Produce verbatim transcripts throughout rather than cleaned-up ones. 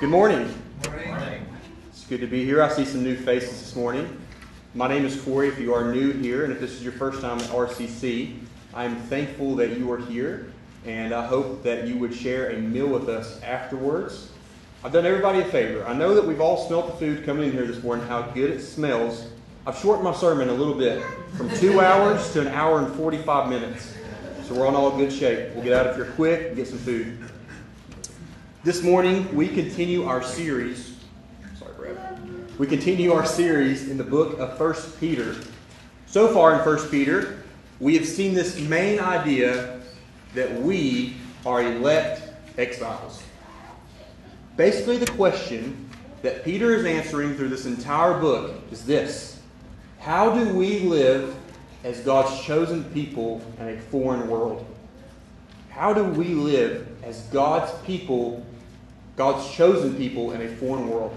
Good morning. Morning. It's good to be here. I see some new faces this morning. My name is Corey. If you are new here, and if this is your first time at R C C, I'm thankful that you are here, and I hope that you would share a meal with us afterwards. I've done everybody a favor. I know that we've all smelt the food coming in here this morning, how good it smells. I've shortened my sermon a little bit, from two hours to an hour and forty-five minutes. So we're on all good shape. We'll get out of here quick and get some food. This morning, we continue our series. Sorry, Brad. We continue our series in the book of First Peter. So far in First Peter, we have seen this main idea that we are elect exiles. Basically, the question that Peter is answering through this entire book is this: how do we live as God's chosen people in a foreign world? How do we live as God's people, God's chosen people in a foreign world?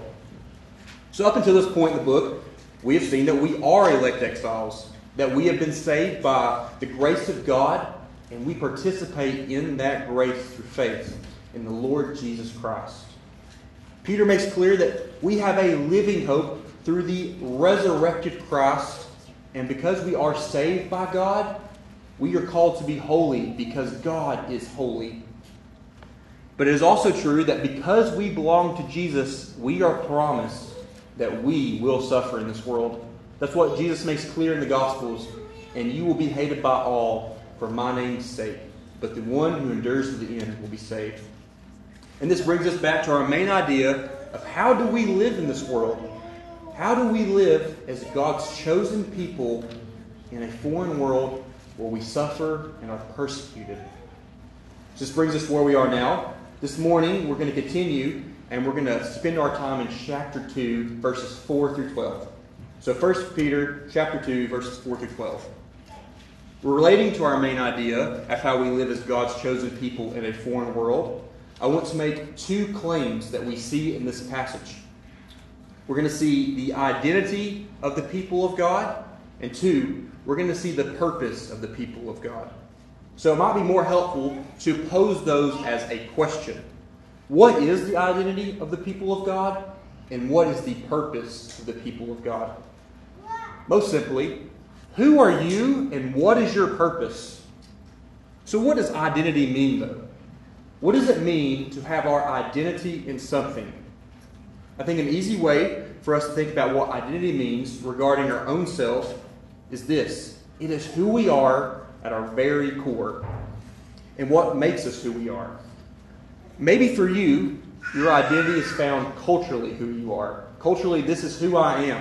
So up until this point in the book, we have seen that we are elect exiles, that we have been saved by the grace of God, and we participate in that grace through faith in the Lord Jesus Christ. Peter makes clear that we have a living hope through the resurrected Christ, and because we are saved by God, we are called to be holy because God is holy. But it is also true that because we belong to Jesus, we are promised that we will suffer in this world. That's what Jesus makes clear in the Gospels. And you will be hated by all for my name's sake, but the one who endures to the end will be saved. And this brings us back to our main idea of how do we live in this world? How do we live as God's chosen people in a foreign world where we suffer and are persecuted? This brings us to where we are now. This morning, we're going to continue, and we're going to spend our time in chapter two, verses four through twelve. So First Peter chapter two, verses four through twelve. Relating to our main idea of how we live as God's chosen people in a foreign world, I want to make two claims that we see in this passage. We're going to see the identity of the people of God, and two, we're going to see the purpose of the people of God. So it might be more helpful to pose those as a question. What is the identity of the people of God? And what is the purpose of the people of God? Most simply, who are you and what is your purpose? So what does identity mean, though? What does it mean to have our identity in something? I think an easy way for us to think about what identity means regarding our own self is this: it is who we are at our very core, and what makes us who we are. Maybe for you, your identity is found culturally who you are. Culturally, this is who I am.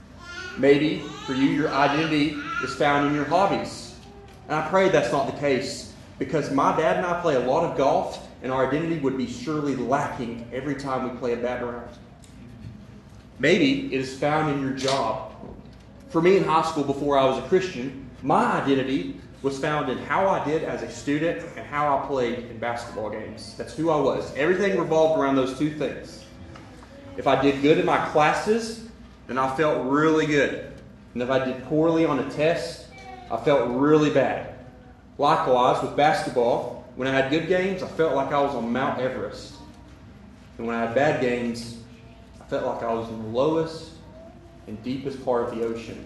Maybe for you, your identity is found in your hobbies. And I pray that's not the case, because my dad and I play a lot of golf, and our identity would be surely lacking every time we play a bad round. Maybe it is found in your job. For me in high school, before I was a Christian, my identity was found in how I did as a student and how I played in basketball games. That's who I was. Everything revolved around those two things. If I did good in my classes, then I felt really good. And if I did poorly on a test, I felt really bad. Likewise, with basketball, when I had good games, I felt like I was on Mount Everest. And when I had bad games, I felt like I was in the lowest and deepest part of the ocean.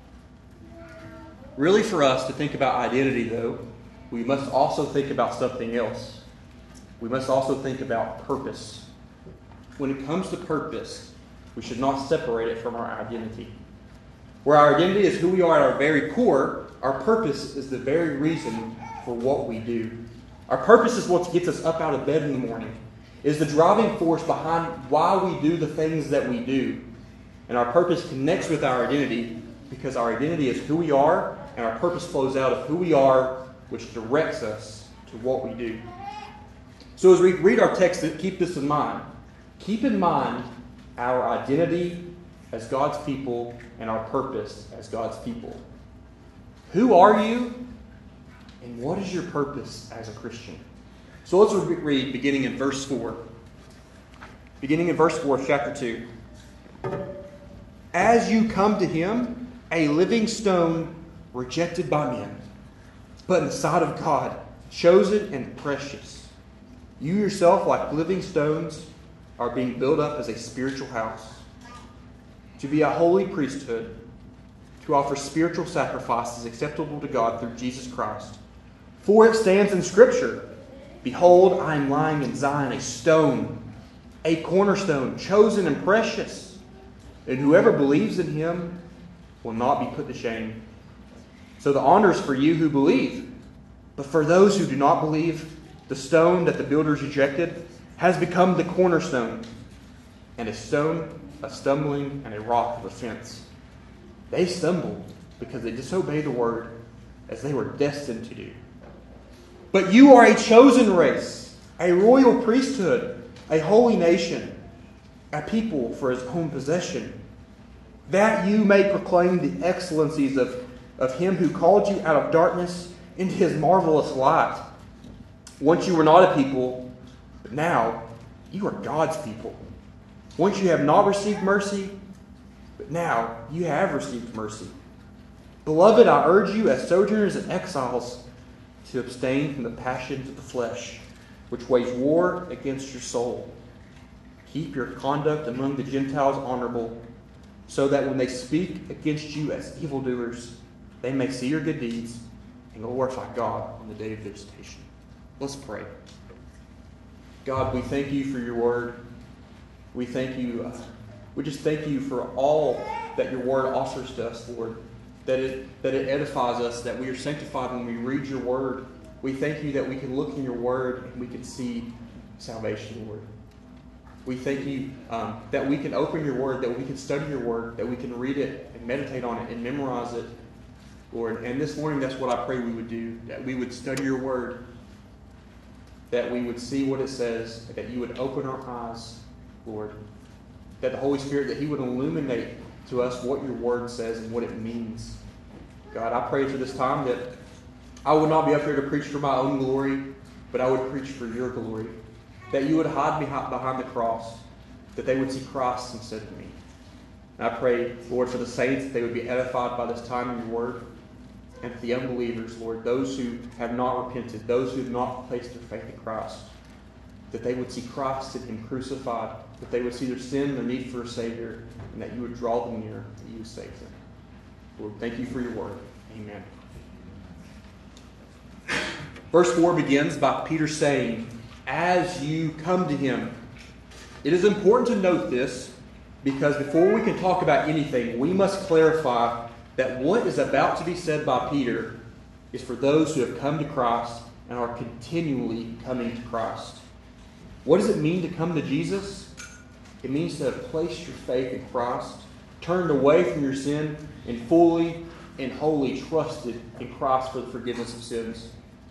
Really, for us to think about identity, though, we must also think about something else. We must also think about purpose. When it comes to purpose, we should not separate it from our identity. Where our identity is who we are at our very core, our purpose is the very reason for what we do. Our purpose is what gets us up out of bed in the morning. It is the driving force behind why we do the things that we do. And our purpose connects with our identity because our identity is who we are, and our purpose flows out of who we are, which directs us to what we do. So as we read our text, keep this in mind. Keep in mind our identity as God's people and our purpose as God's people. Who are you, and what is your purpose as a Christian? So let's read beginning in verse four. Beginning in verse four of chapter two. As you come to him, a living stone rejected by men, but in the sight of God, chosen and precious. You yourself, like living stones, are being built up as a spiritual house, to be a holy priesthood, to offer spiritual sacrifices acceptable to God through Jesus Christ. For it stands in Scripture, Behold, I am lying in Zion a stone, a cornerstone, chosen and precious, and whoever believes in him will not be put to shame. So the honor is for you who believe. But for those who do not believe, the stone that the builders rejected has become the cornerstone, and a stone, a stumbling, and a rock of offense. They stumbled because they disobeyed the word, as they were destined to do. But you are a chosen race, a royal priesthood, a holy nation, a people for his own possession, that you may proclaim the excellencies of, of him who called you out of darkness into his marvelous light. Once you were not a people, but now you are God's people. Once you have not received mercy, but now you have received mercy. Beloved, I urge you as sojourners and exiles to abstain from the passions of the flesh, which wage war against your soul. Keep your conduct among the Gentiles honorable, so that when they speak against you as evildoers, they may see your good deeds and glorify God on the day of visitation. Let's pray. God, we thank you for your word. We thank you. Uh, we just thank you for all that your word offers to us, Lord. That it, that it edifies us, that we are sanctified when we read your word. We thank you that we can look in your word and we can see salvation, Lord. We thank you um, that we can open your word, that we can study your word, that we can read it and meditate on it and memorize it, Lord. And this morning, that's what I pray we would do, that we would study your word, that we would see what it says, that you would open our eyes, Lord, that the Holy Spirit, that he would illuminate to us what your word says and what it means. God, I pray for this time that I would not be up here to preach for my own glory, but I would preach for your glory. That you would hide me behind the cross, that they would see Christ instead of me. And I pray, Lord, for the saints, that they would be edified by this time in your word. And for the unbelievers, Lord, those who have not repented, those who have not placed their faith in Christ, that they would see Christ and him crucified, that they would see their sin, their need for a Savior, and that you would draw them near, that you would save them. Lord, thank you for your word. Amen. Verse four begins by Peter saying, as you come to him. It is important to note this, because before we can talk about anything, we must clarify that what is about to be said by Peter is for those who have come to Christ and are continually coming to Christ. What does it mean to come to Jesus? It means to have placed your faith in Christ, turned away from your sin, and fully and wholly trusted in Christ for the forgiveness of sins.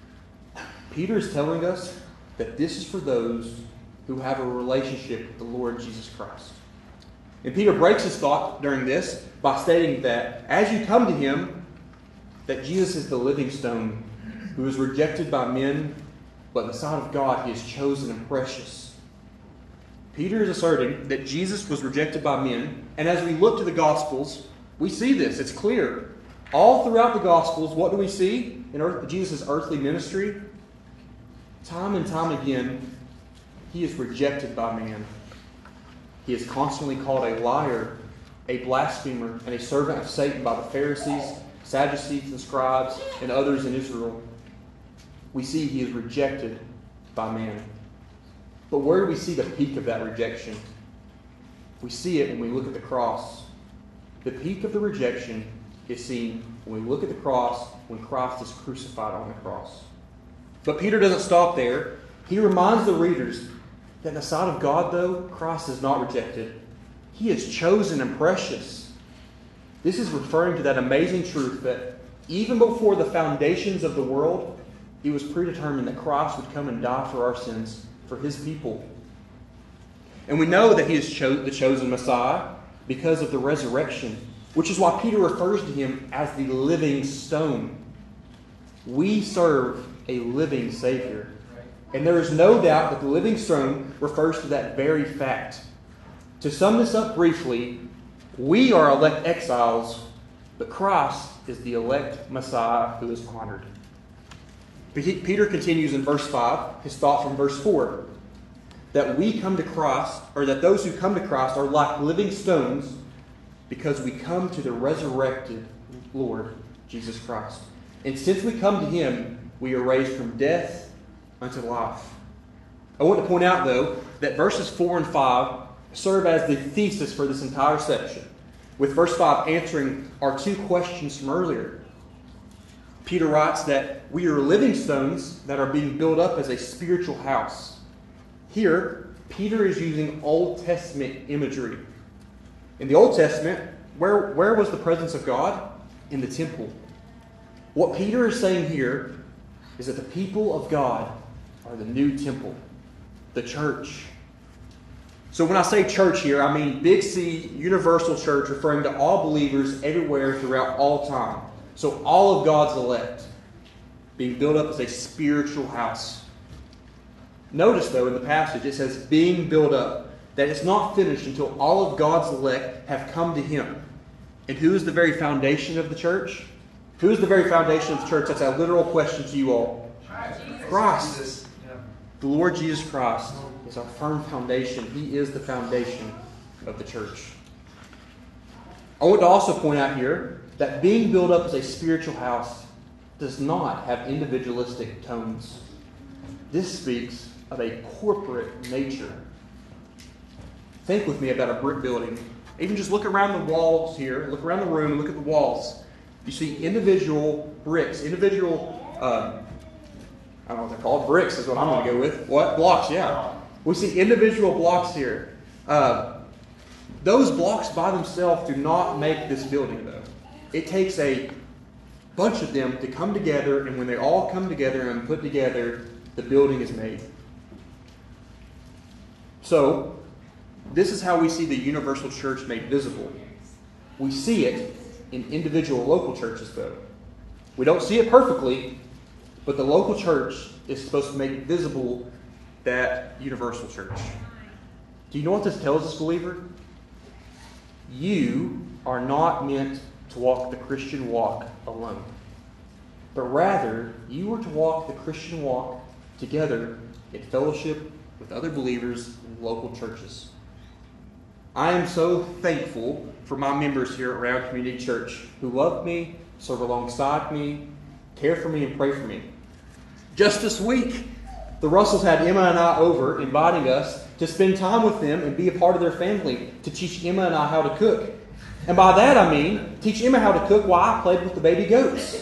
Peter is telling us that this is for those who have a relationship with the Lord Jesus Christ. And Peter breaks his thought during this by stating that as you come to him, that Jesus is the living stone who is rejected by men, but in the sight of God he is chosen and precious. Peter is asserting that Jesus was rejected by men, and as we look to the Gospels, we see this. It's clear. All throughout the Gospels, what do we see in earth, Jesus' earthly ministry? Time and time again, he is rejected by man. He is constantly called a liar, a blasphemer, and a servant of Satan by the Pharisees, Sadducees, and scribes, and others in Israel. We see he is rejected by man. But where do we see the peak of that rejection? We see it when we look at the cross. The peak of the rejection is seen when we look at the cross, when Christ is crucified on the cross. But Peter doesn't stop there. He reminds the readers that in the sight of God, though, Christ is not rejected. He is chosen and precious. This is referring to that amazing truth that even before the foundations of the world, it was predetermined that Christ would come and die for our sins, for his people. And we know that he is cho- the chosen Messiah because of the resurrection, which is why Peter refers to him as the living stone. We serve a living Savior. And there is no doubt that the living stone refers to that very fact. To sum this up briefly, we are elect exiles, but Christ is the elect Messiah who is honored. Peter continues in verse five, his thought from verse four. that we come to Christ, or that those who come to Christ are like living stones because we come to the resurrected Lord Jesus Christ. And since we come to Him, we are raised from death unto life. I want to point out, though, that verses four and five serve as the thesis for this entire section, with verse five answering our two questions from earlier. Peter writes that we are living stones that are being built up as a spiritual house. Here, Peter is using Old Testament imagery. In the Old Testament, where, where was the presence of God? In the temple. What Peter is saying here is that the people of God are the new temple, the church. So when I say church here, I mean Big C, universal church, referring to all believers everywhere throughout all time. So all of God's elect being built up as a spiritual house. Notice, though, in the passage it says being built up, that it's not finished until all of God's elect have come to Him. And who is the very foundation of the church? Who is the very foundation of the church? That's a literal question to you all. Christ. The Lord Jesus Christ is our firm foundation. He is the foundation of the church. I want to also point out here that being built up as a spiritual house does not have individualistic tones. This speaks of a corporate nature. Think with me about a brick building. Even just look around the walls here, look around the room, and look at the walls. You see individual bricks, individual, um, I don't know what they're called, bricks is what I'm going to go with. What? Blocks, yeah. We see individual blocks here. Uh, those blocks by themselves do not make this building, though. It takes a bunch of them to come together, and when they all come together and put together, the building is made. So, this is how we see the universal church made visible. We see it in individual local churches, though. We don't see it perfectly, but the local church is supposed to make visible that universal church. Do you know what this tells us, believer? You are not meant to walk the Christian walk alone, but rather you are to walk the Christian walk together in fellowship with other believers in local churches. I am so thankful for my members here at Round Community Church who love me, serve alongside me, care for me, and pray for me. Just this week, the Russells had Emma and I over, inviting us to spend time with them and be a part of their family, to teach Emma and I how to cook. And by that I mean, teach Emma how to cook while I played with the baby goats.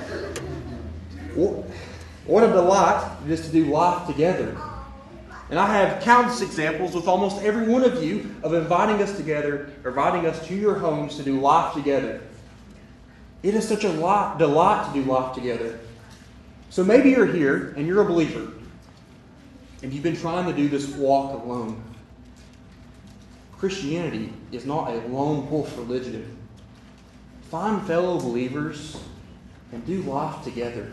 What a delight it is to do life together. And I have countless examples with almost every one of you of inviting us together, inviting us to your homes to do life together. It is such a lot, delight to do life together. So maybe you're here and you're a believer, and you've been trying to do this walk alone. Christianity is not a lone wolf religion. Find fellow believers and do life together.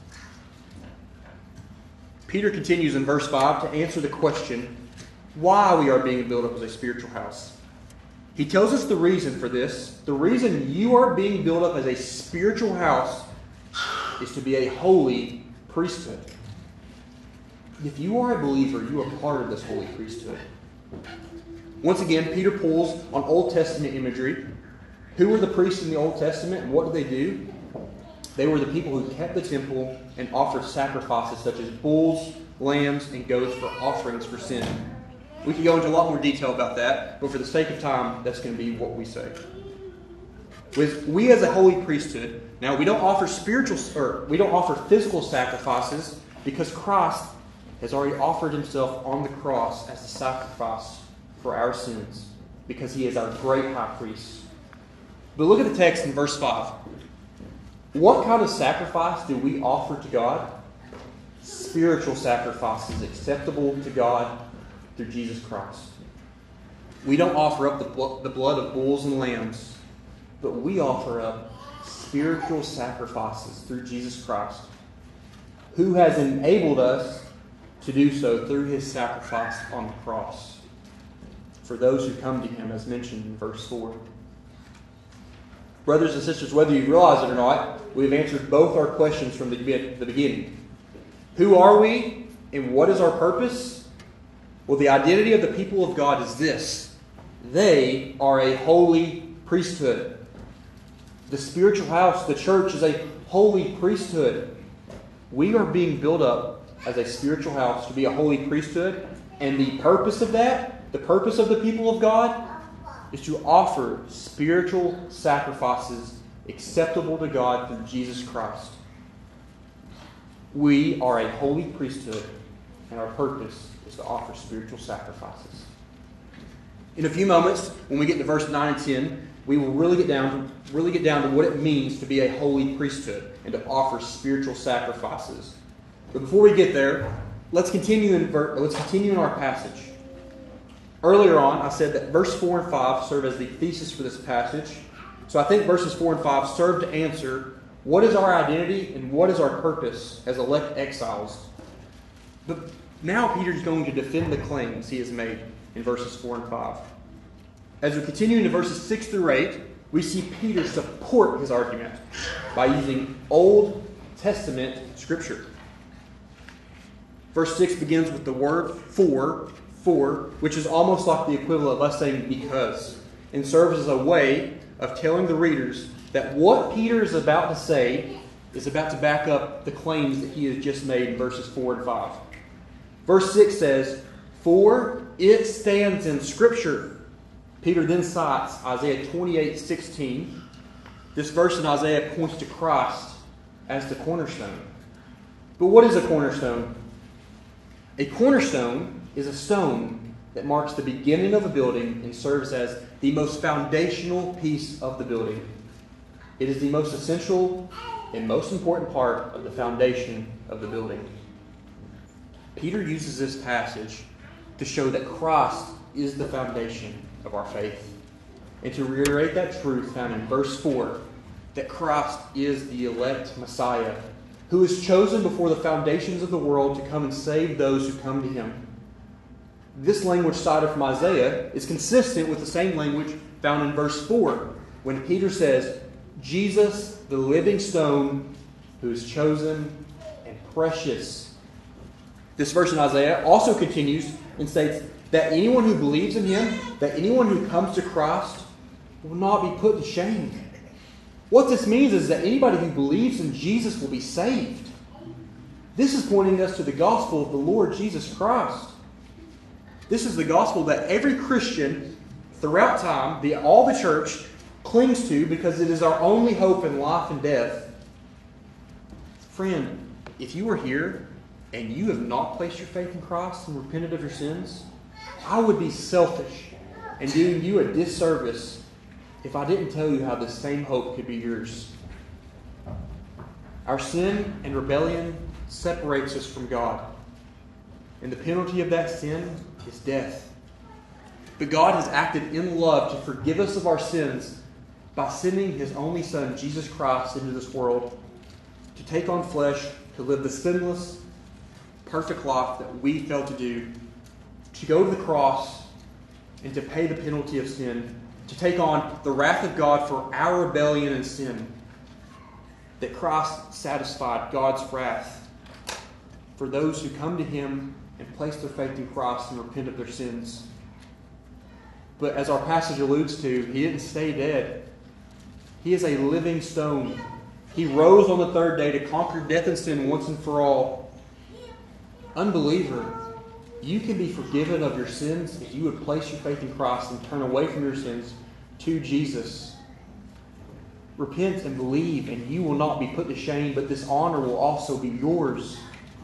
Peter continues in verse five to answer the question why we are being built up as a spiritual house. He tells us the reason for this. The reason you are being built up as a spiritual house is to be a holy priesthood. If you are a believer, you are part of this holy priesthood. Once again, Peter pulls on Old Testament imagery. Who were the priests in the Old Testament, and what did they do? They were the people who kept the temple and offered sacrifices such as bulls, lambs, and goats for offerings for sin. We could go into a lot more detail about that, but for the sake of time, that's going to be what we say. With we as a holy priesthood, now we don't offer spiritual or we don't offer physical sacrifices because Christ has already offered himself on the cross as a sacrifice for our sins, because he is our great high priest. But look at the text in verse five. What kind of sacrifice do we offer to God? Spiritual sacrifices acceptable to God through Jesus Christ. We don't offer up the, blo- the blood of bulls and lambs, but we offer up spiritual sacrifices through Jesus Christ, who has enabled us to do so through his sacrifice on the cross for those who come to him, as mentioned in verse four. Brothers and sisters, whether you realize it or not, we've answered both our questions from the, the beginning. Who are we and what is our purpose? Well, the identity of the people of God is this: they are a holy priesthood. The spiritual house, the church, is a holy priesthood. We are being built up as a spiritual house to be a holy priesthood, and the purpose of that, the purpose of the people of God, is to offer spiritual sacrifices acceptable to God through Jesus Christ. We are a holy priesthood, and our purpose is to offer spiritual sacrifices. In a few moments, when we get to verse nine and ten, we will really get down to, really get down to what it means to be a holy priesthood and to offer spiritual sacrifices. But before we get there, let's continue in let's continue in our passage. Earlier on, I said that verse four and five serve as the thesis for this passage. So I think verses four and five serve to answer what is our identity and what is our purpose as elect exiles. But now Peter's going to defend the claims he has made in verses four and five. As we continue into verses six through eight, we see Peter support his argument by using Old Testament Scripture. Verse six begins with the word for, for, which is almost like the equivalent of us saying because, and serves as a way of telling the readers that what Peter is about to say is about to back up the claims that he has just made in verses four and five. Verse six says, "For it stands in Scripture." Peter then cites Isaiah twenty-eight sixteen. This verse in Isaiah points to Christ as the cornerstone. But what is a cornerstone? A cornerstone is a stone that marks the beginning of a building and serves as the most foundational piece of the building. It is the most essential and most important part of the foundation of the building. Peter uses this passage to show that Christ is the foundation of our faith, and to reiterate that truth found in verse four, that Christ is the elect Messiah, who is chosen before the foundations of the world to come and save those who come to him. This language cited from Isaiah is consistent with the same language found in verse four, when Peter says, "Jesus, the living stone, who is chosen and precious." This verse in Isaiah also continues and states that anyone who believes in him, that anyone who comes to Christ, will not be put to shame. What this means is that anybody who believes in Jesus will be saved. This is pointing us to the gospel of the Lord Jesus Christ. This is the gospel that every Christian throughout time, the, all the church, clings to because it is our only hope in life and death. Friend, if you are here and you have not placed your faith in Christ and repented of your sins, I would be selfish and doing you a disservice if I didn't tell you how this same hope could be yours. Our sin and rebellion separates us from God, and the penalty of that sin is death. But God has acted in love to forgive us of our sins by sending His only Son, Jesus Christ, into this world to take on flesh, to live the sinless, perfect life that we failed to do, to go to the cross and to pay the penalty of sin, to take on the wrath of God for our rebellion and sin. That Christ satisfied God's wrath for those who come to Him and place their faith in Christ and repent of their sins. But as our passage alludes to, He didn't stay dead. He is a living stone. He rose on the third day to conquer death and sin once and for all. Unbeliever, you can be forgiven of your sins if you would place your faith in Christ and turn away from your sins to Jesus. Repent and believe, and you will not be put to shame, but this honor will also be yours.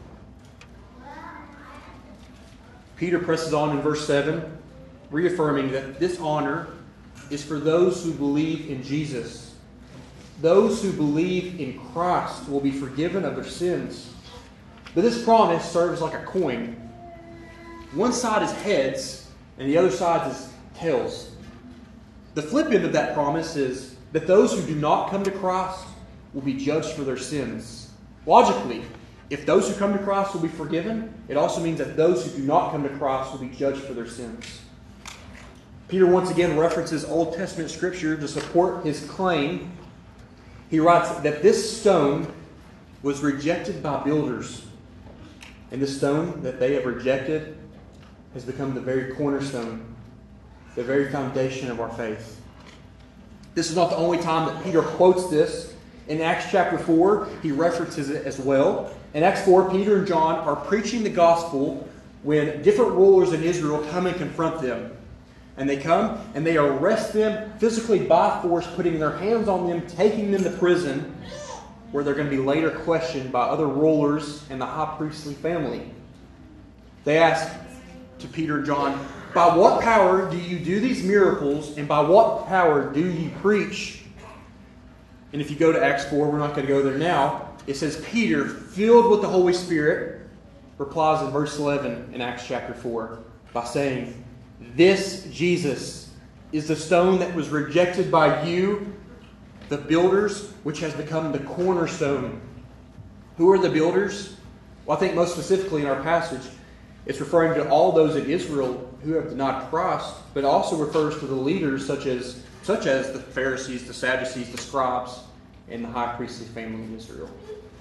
Peter presses on in verse seven, reaffirming that this honor is for those who believe in Jesus. Those who believe in Christ will be forgiven of their sins. But this promise serves like a coin. One side is heads, and the other side is tails. The flip end of that promise is that those who do not come to Christ will be judged for their sins. Logically, if those who come to Christ will be forgiven, it also means that those who do not come to Christ will be judged for their sins. Peter once again references Old Testament Scripture to support his claim. He writes that this stone was rejected by builders. And the stone that they have rejected has become the very cornerstone, the very foundation of our faith. This is not the only time that Peter quotes this. In Acts chapter four, he references it as well. In Acts four, Peter and John are preaching the gospel when different rulers in Israel come and confront them. And they come and they arrest them physically by force, putting their hands on them, taking them to prison, where they're going to be later questioned by other rulers and the high priestly family. They ask to Peter and John, "By what power do you do these miracles, and by what power do you preach?" And if you go to Acts four, we're not going to go there now. It says, Peter, filled with the Holy Spirit, replies in verse eleven in Acts chapter four by saying, "This Jesus is the stone that was rejected by you, the builders, which has become the cornerstone." Who are the builders? Well, I think most specifically in our passage, it's referring to all those in Israel who have denied Christ, but also refers to the leaders such as, such as the Pharisees, the Sadducees, the scribes, and the high priestly family in Israel.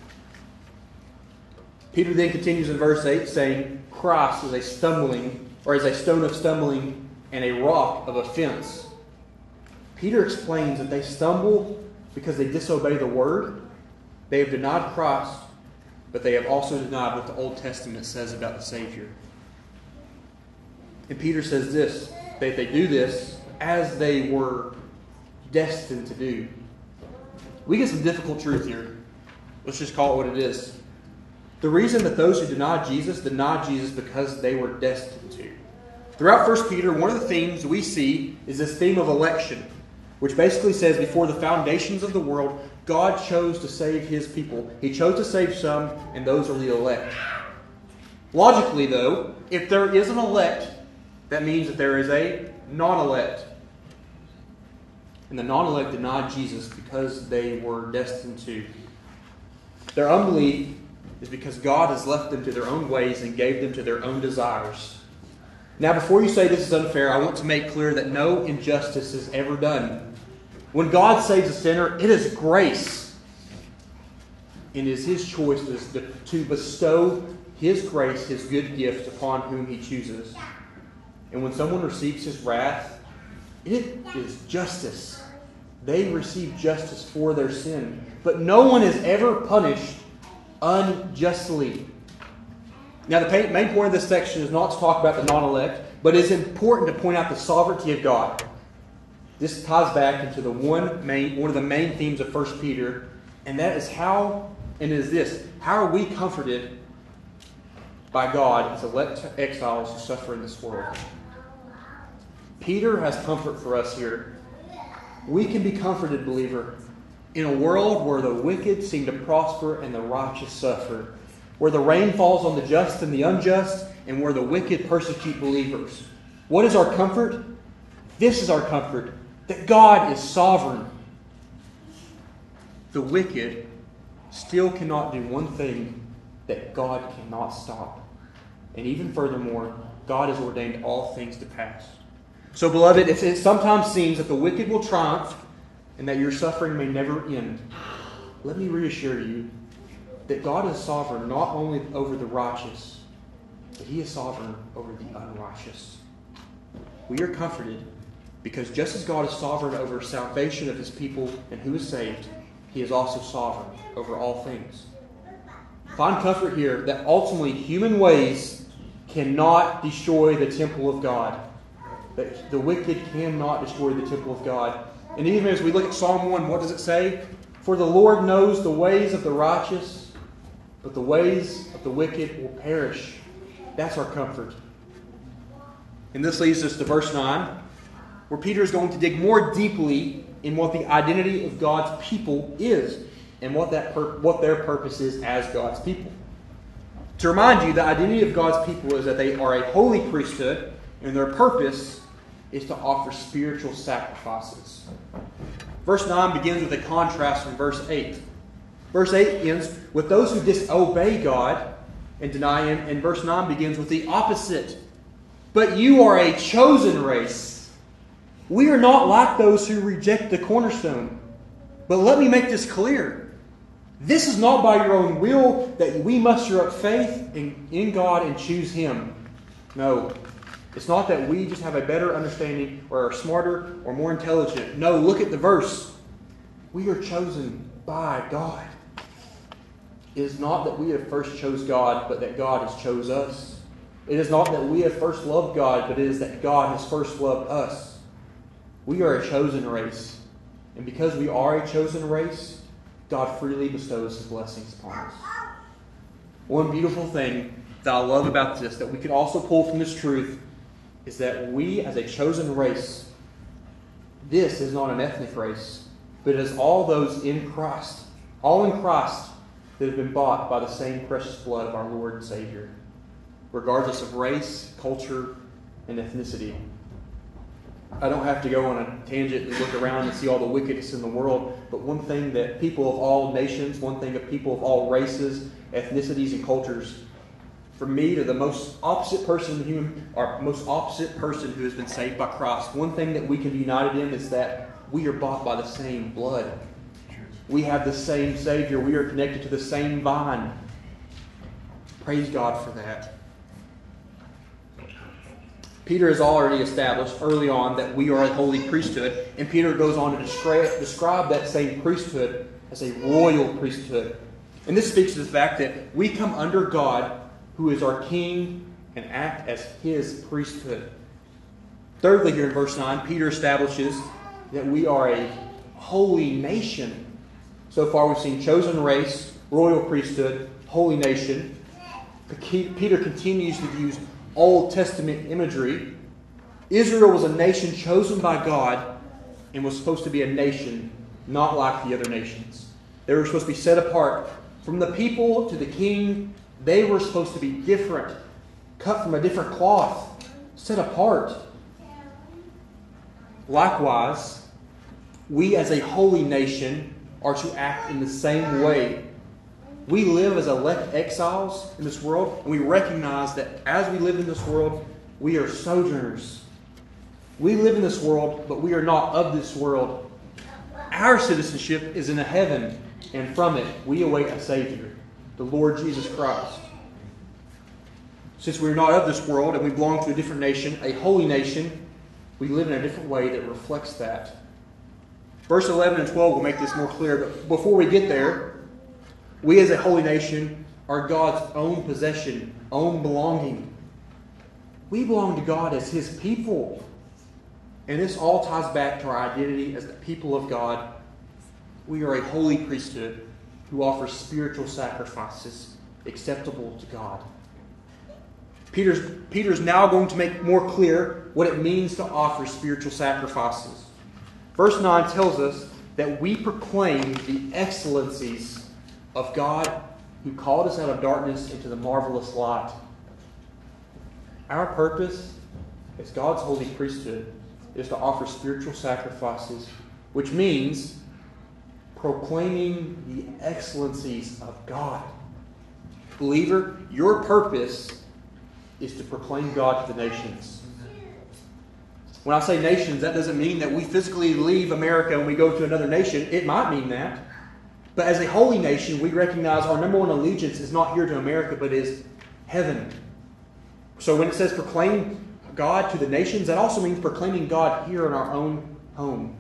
Peter then continues in verse eight saying, Christ is a stumbling, or is a stone of stumbling and a rock of offense. Peter explains that they stumble because they disobey the word. They have denied Christ, but they have also denied what the Old Testament says about the Savior. And Peter says this, that they do this as they were destined to do. We get some difficult truth here. Let's just call it what it is. The reason that those who deny Jesus deny Jesus because they were destined to. Throughout First Peter, one of the themes we see is this theme of election, which basically says before the foundations of the world, God chose to save His people. He chose to save some, and those are the elect. Logically, though, if there is an elect, that means that there is a non-elect. And the non-elect denied Jesus because they were destined to. Their unbelief is because God has left them to their own ways and gave them to their own desires. Now, before you say this is unfair, I want to make clear that no injustice is ever done. When God saves a sinner, it is grace. And it is His choice to bestow His grace, His good gift upon whom He chooses. And when someone receives His wrath, it is justice. They receive justice for their sin. But no one is ever punished unjustly. Now, the main point of this section is not to talk about the non-elect, but it is important to point out the sovereignty of God. This ties back into the one main, one of the main themes of First Peter, and that is how, and it is this, how are we comforted by God as elect exiles who suffer in this world? Peter has comfort for us here. We can be comforted, believer, in a world where the wicked seem to prosper and the righteous suffer, where the rain falls on the just and the unjust, and where the wicked persecute believers. What is our comfort? This is our comfort, that God is sovereign. The wicked still cannot do one thing that God cannot stop. And even furthermore, God has ordained all things to pass. So, beloved, it sometimes seems that the wicked will triumph and that your suffering may never end. Let me reassure you that God is sovereign not only over the righteous, but He is sovereign over the unrighteous. We are comforted because just as God is sovereign over salvation of His people and who is saved, He is also sovereign over all things. Find comfort here that ultimately human ways cannot destroy the temple of God. That the wicked cannot destroy the temple of God. And even as we look at Psalm one, what does it say? For the Lord knows the ways of the righteous, but the ways of the wicked will perish. That's our comfort. And this leads us to verse nine, where Peter is going to dig more deeply in what the identity of God's people is and what that pur- what their purpose is as God's people. To remind you, the identity of God's people is that they are a holy priesthood, and their purpose is to offer spiritual sacrifices. Verse nine begins with a contrast from verse eight. Verse eight ends with those who disobey God and deny Him, and verse nine begins with the opposite. But you are a chosen race. We are not like those who reject the cornerstone. But let me make this clear. This is not by your own will that we muster up faith in, in God and choose Him. No. It's not that we just have a better understanding or are smarter or more intelligent. No, look at the verse. We are chosen by God. It is not that we have first chose God, but that God has chose us. It is not that we have first loved God, but it is that God has first loved us. We are a chosen race. And because we are a chosen race, God freely bestows His blessings upon us. One beautiful thing that I love about this, that we can also pull from this truth, is that we as a chosen race, this is not an ethnic race, but it is all those in Christ, all in Christ, that have been bought by the same precious blood of our Lord and Savior, regardless of race, culture, and ethnicity. I don't have to go on a tangent and look around and see all the wickedness in the world, but one thing that people of all nations, one thing that people of all races, ethnicities, and cultures, for me, to the most opposite person, human, or most opposite person who has been saved by Christ, one thing that we can be united in is that we are bought by the same blood. We have the same Savior. We are connected to the same vine. Praise God for that. Peter has already established early on that we are a holy priesthood, and Peter goes on to describe, describe that same priesthood as a royal priesthood. And this speaks to the fact that we come under God, who is our King, and act as His priesthood. Thirdly, here in verse nine, Peter establishes that we are a holy nation. So far we've seen chosen race, royal priesthood, holy nation. Peter continues to use Old Testament imagery. Israel was a nation chosen by God and was supposed to be a nation not like the other nations. They were supposed to be set apart. From the people to the king, they were supposed to be different, cut from a different cloth, set apart. Likewise, we as a holy nation are to act in the same way. We live as elect exiles in this world, and we recognize that as we live in this world, we are sojourners. We live in this world, but we are not of this world. Our citizenship is in a heaven, and from it we await a Savior, the Lord Jesus Christ. Since we are not of this world and we belong to a different nation, a holy nation, we live in a different way that reflects that. Verse eleven and twelve will make this more clear, but before we get there, we as a holy nation are God's own possession, own belonging. We belong to God as His people. And this all ties back to our identity as the people of God. We are a holy priesthood who offers spiritual sacrifices acceptable to God. Peter's, Peter's now going to make more clear what it means to offer spiritual sacrifices. Verse nine tells us that we proclaim the excellencies of God who called us out of darkness into the marvelous light. Our purpose as God's holy priesthood is to offer spiritual sacrifices, which means proclaiming the excellencies of God. Believer, your purpose is to proclaim God to the nations. When I say nations, that doesn't mean that we physically leave America and we go to another nation. It might mean that. But as a holy nation, we recognize our number one allegiance is not here to America, but is heaven. So when it says proclaim God to the nations, that also means proclaiming God here in our own home.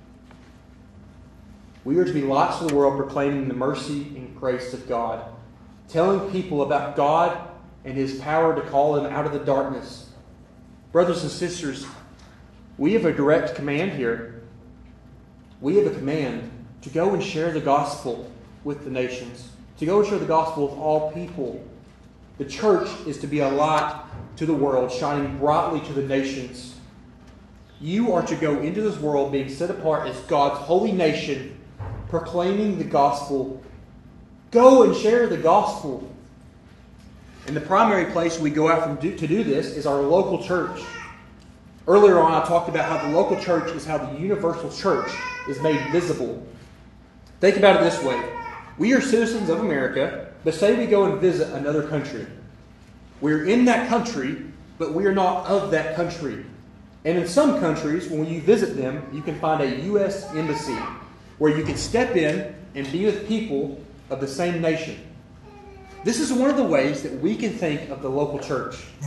We are to be lights to the world, proclaiming the mercy and grace of God, telling people about God and His power to call them out of the darkness. Brothers and sisters, we have a direct command here. We have a command to go and share the gospel with the nations, to go and share the gospel with all people. The church is to be a light to the world, shining brightly to the nations. You are to go into this world being set apart as God's holy nation, proclaiming the gospel. Go and share the gospel. And the primary place we go out from do, to do this is our local church. Earlier on, I talked about how the local church is how the universal church is made visible. Think about it this way. We are citizens of America, but say we go and visit another country. We're in that country, but we are not of that country. And in some countries, when you visit them, you can find a U S embassy where you can step in and be with people of the same nation. This is one of the ways that we can think of the local church.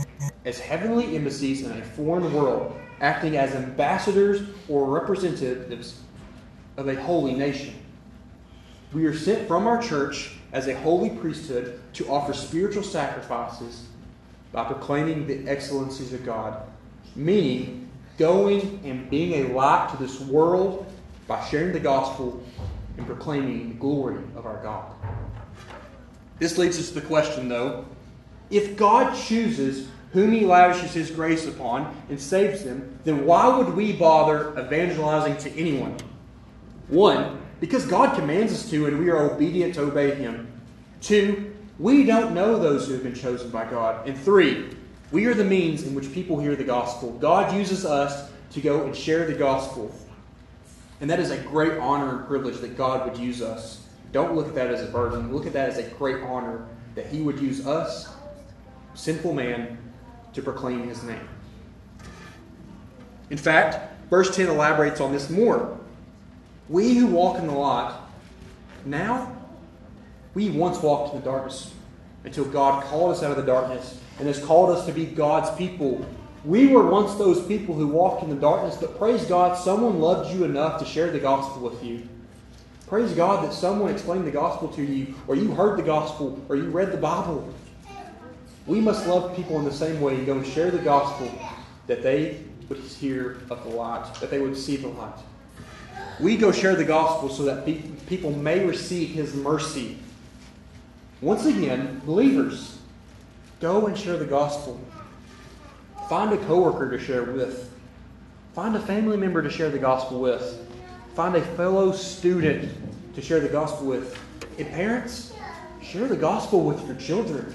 as heavenly embassies in a foreign world, acting as ambassadors or representatives of a holy nation. We are sent from our church as a holy priesthood to offer spiritual sacrifices by proclaiming the excellencies of God, meaning going and being a light to this world by sharing the gospel and proclaiming the glory of our God. This leads us to the question, though, if God chooses whom He lavishes His grace upon and saves them, then why would we bother evangelizing to anyone? One, because God commands us to and we are obedient to obey Him. Two, we don't know those who have been chosen by God. And three, we are the means in which people hear the gospel. God uses us to go and share the gospel. And that is a great honor and privilege that God would use us. Don't look at that as a burden. Look at that as a great honor that He would use us, sinful man, to proclaim His name. In fact, verse ten elaborates on this more. We who walk in the light, now, we once walked in the darkness until God called us out of the darkness and has called us to be God's people. We were once those people who walked in the darkness, but praise God, someone loved you enough to share the gospel with you. Praise God that someone explained the gospel to you, or you heard the gospel, or you read the Bible. We must love people in the same way and go and share the gospel, that they would hear of the light, that they would see the light. We go share the gospel so that people may receive His mercy. Once again, believers, go and share the gospel. Find a coworker to share with. Find a family member to share the gospel with. Find a fellow student to share the gospel with. And parents, share the gospel with your children.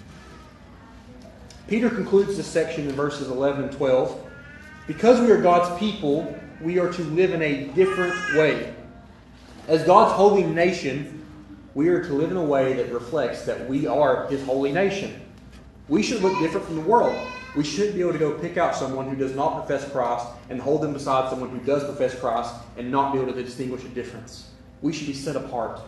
Peter concludes this section in verses eleven and twelve. Because we are God's people, we are to live in a different way. As God's holy nation, we are to live in a way that reflects that we are His holy nation. We should look different from the world. We shouldn't be able to go pick out someone who does not profess Christ and hold them beside someone who does profess Christ and not be able to distinguish a difference. We should be set apart.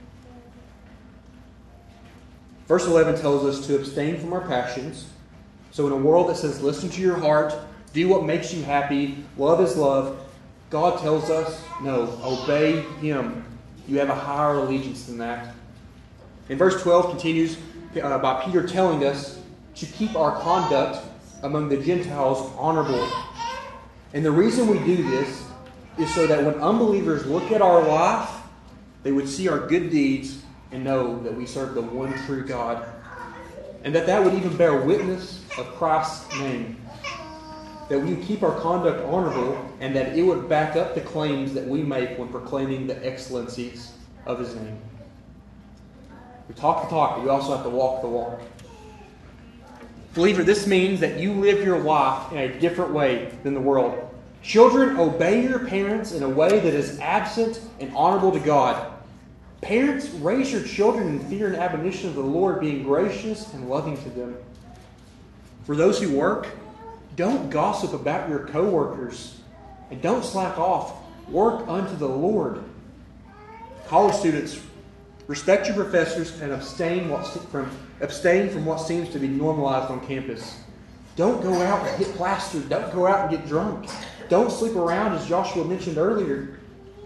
Verse eleven tells us to abstain from our passions. So in a world that says, listen to your heart, do what makes you happy, love is love, God tells us, no, obey Him. You have a higher allegiance than that. And verse twelve continues uh, by Peter telling us to keep our conduct among the Gentiles honorable. And the reason we do this is so that when unbelievers look at our life, they would see our good deeds and know that we serve the one true God. And that that would even bear witness of Christ's name. That we would keep our conduct honorable and that it would back up the claims that we make when proclaiming the excellencies of His name. We talk the talk, but we also have to walk the walk. Believer, this means that you live your life in a different way than the world. Children, obey your parents in a way that is absent and honorable to God. Parents, raise your children in fear and admonition of the Lord, being gracious and loving to them. For those who work, don't gossip about your coworkers, and don't slack off. Work unto the Lord. College students, respect your professors and abstain what, from abstain from what seems to be normalized on campus. Don't go out and get plastered. Don't go out and get drunk. Don't sleep around, as Joshua mentioned earlier.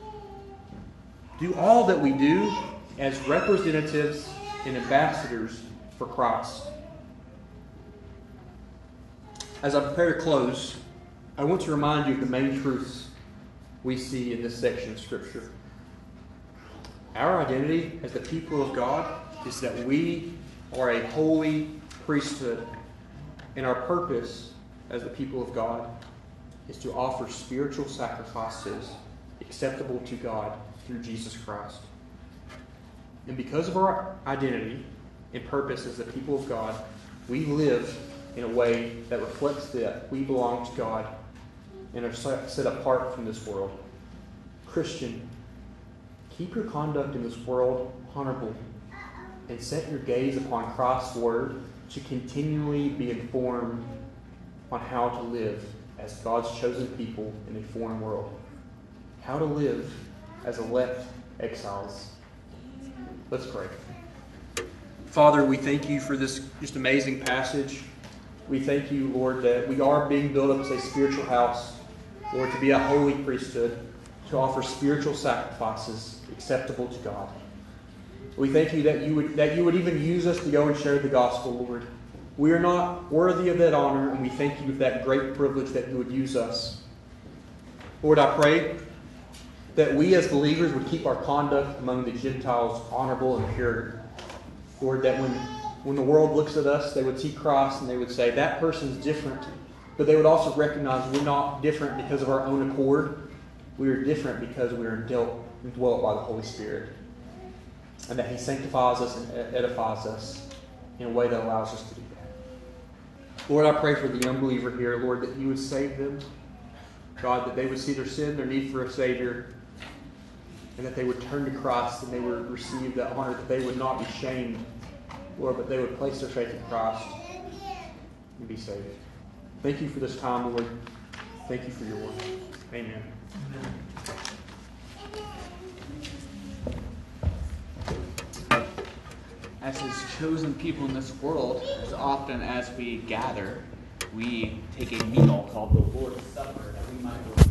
Do all that we do as representatives and ambassadors for Christ. As I prepare to close, I want to remind you of the main truths we see in this section of Scripture. Our identity as the people of God is that we are a holy priesthood, and our purpose as the people of God is to offer spiritual sacrifices acceptable to God through Jesus Christ. And because of our identity and purpose as the people of God, we live in a way that reflects that we belong to God and are set apart from this world. Christian, keep your conduct in this world honorable and set your gaze upon Christ's Word to continually be informed on how to live as God's chosen people in a foreign world. How to live as elect exiles. Let's pray. Father, we thank you for this just amazing passage. We thank you, Lord, that we are being built up as a spiritual house, Lord, to be a holy priesthood, to offer spiritual sacrifices acceptable to God. We thank you that you would that you would even use us to go and share the gospel, Lord. We are not worthy of that honor, and we thank you for that great privilege that you would use us. Lord, I pray that we as believers would keep our conduct among the Gentiles honorable and pure. Lord, that when, when the world looks at us, they would see Christ and they would say, that person's different. But they would also recognize we're not different because of our own accord. We are different because we are indwelt, indwelt by the Holy Spirit. And that He sanctifies us and edifies us in a way that allows us to do that. Lord, I pray for the unbeliever here, Lord, that you would save them. God, that they would see their sin, their need for a Savior, and that they would turn to Christ and they would receive that honor, that they would not be shamed, Lord, but they would place their faith in Christ and be saved. Thank you for this time, Lord. Thank you for your word. Amen. As His chosen people in this world, as often as we gather, we take a meal called the Lord's Supper, that we might